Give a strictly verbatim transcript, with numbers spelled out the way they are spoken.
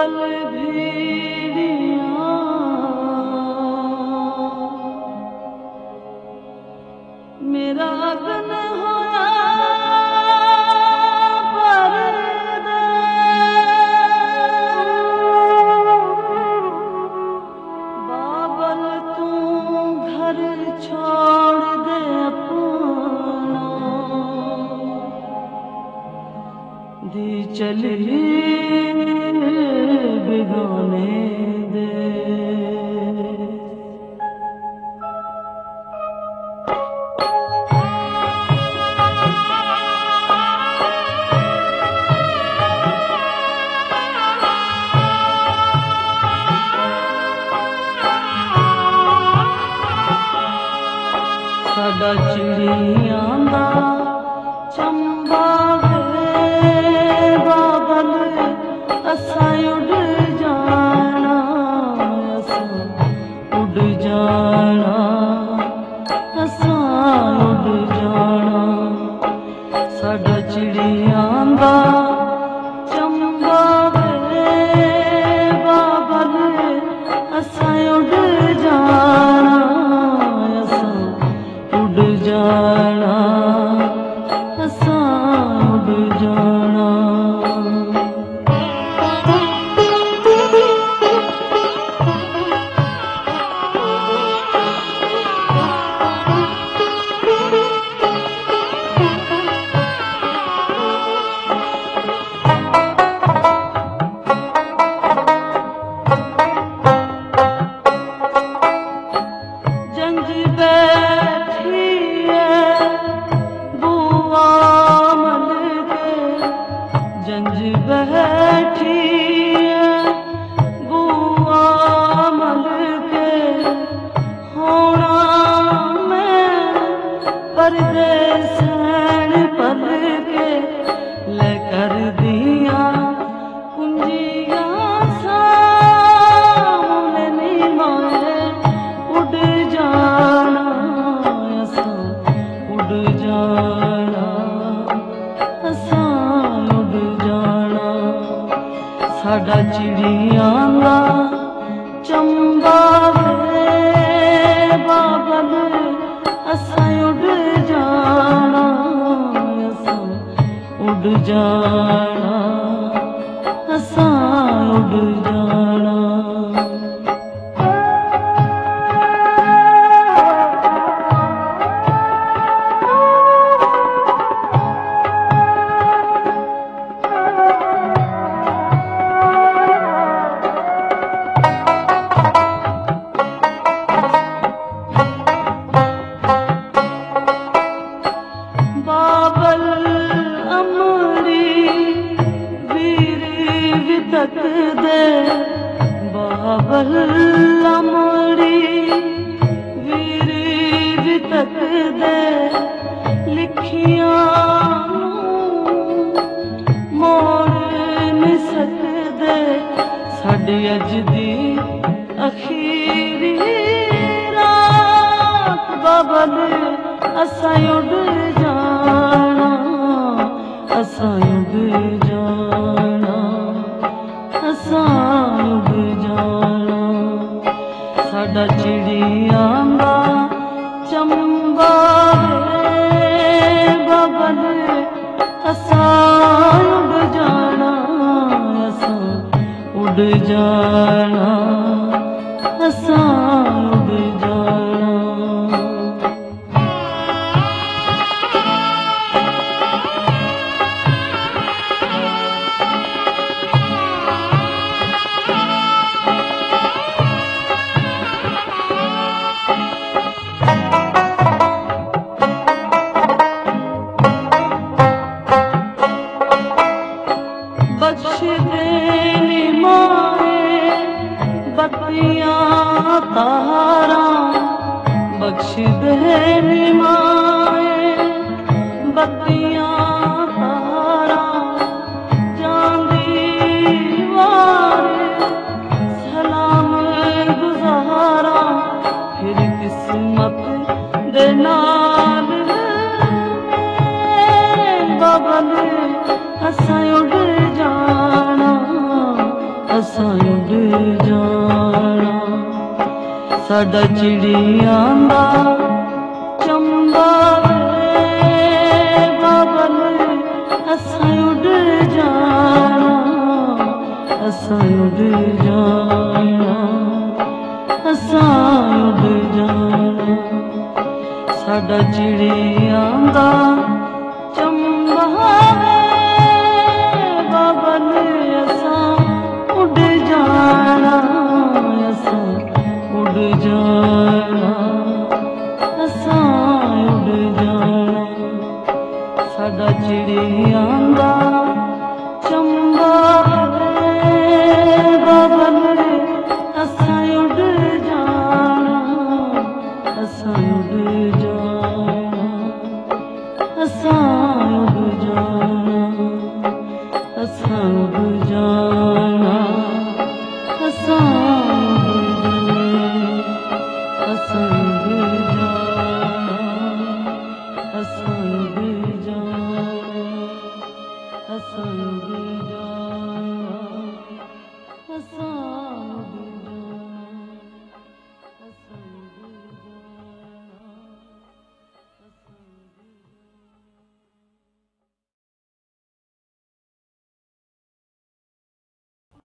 बाबल भीड़िया मेरा अगन होया परदे बाबल तू घर छोड़ दे अपना दी चली बिगाने दे साडा चिड़ियां दा चंबा वे बाबल असां उड़ जाना असां उड़ जाना असां उड़ जाना साडा चिड़ियां दा चंबा वे बाबल असां उड़ जाना उड़ जाना असां उड़ जाना जंज बैठी जंज बैठी बुआ मल के होना मैं परदेसन पल के ले कर दिया कुंजिया सामने नी माए उड़ जाना असां उड़ जाना असां साडा चिड़ियां दा चंबा वे बाबल असां उड़ जाना असां उड़ जाना असां उड़ जाना बाबल अमरी वीर विदक दे बाबल अमरी वीर विदक दे लिखियां मोड़ नहीं सकदे साडी अज दी अखीरी रात बाबल असां उड़ जाना असां उड़ जाना असां उड़ जाना साडा चिड़ियां दा चंबा वे बाबल असां उड़ जाना असां उड़ जाना असां उड़ जाना बख्श देनी माए बत्तियां तारा बख्श देनी माए बत्तियां तारा चांदी वारे सलाम गुजारा फिर किस्मत दे नाल बाबल असां उड़ जाना असां साडा चिड़ियां दा चंबा वे बाबल असां उड़ जाना, असां उड़ जाना, असां उड़ जाना। साडा चिड़ियां दा चंबा वे बाबल असां उड़ जाना, असां उड़ जाना, असां उड़ जाना। साडा चिड़ियां दा चंबा वे बाबल असां उड़ जाना, असां उड़ जाना, असां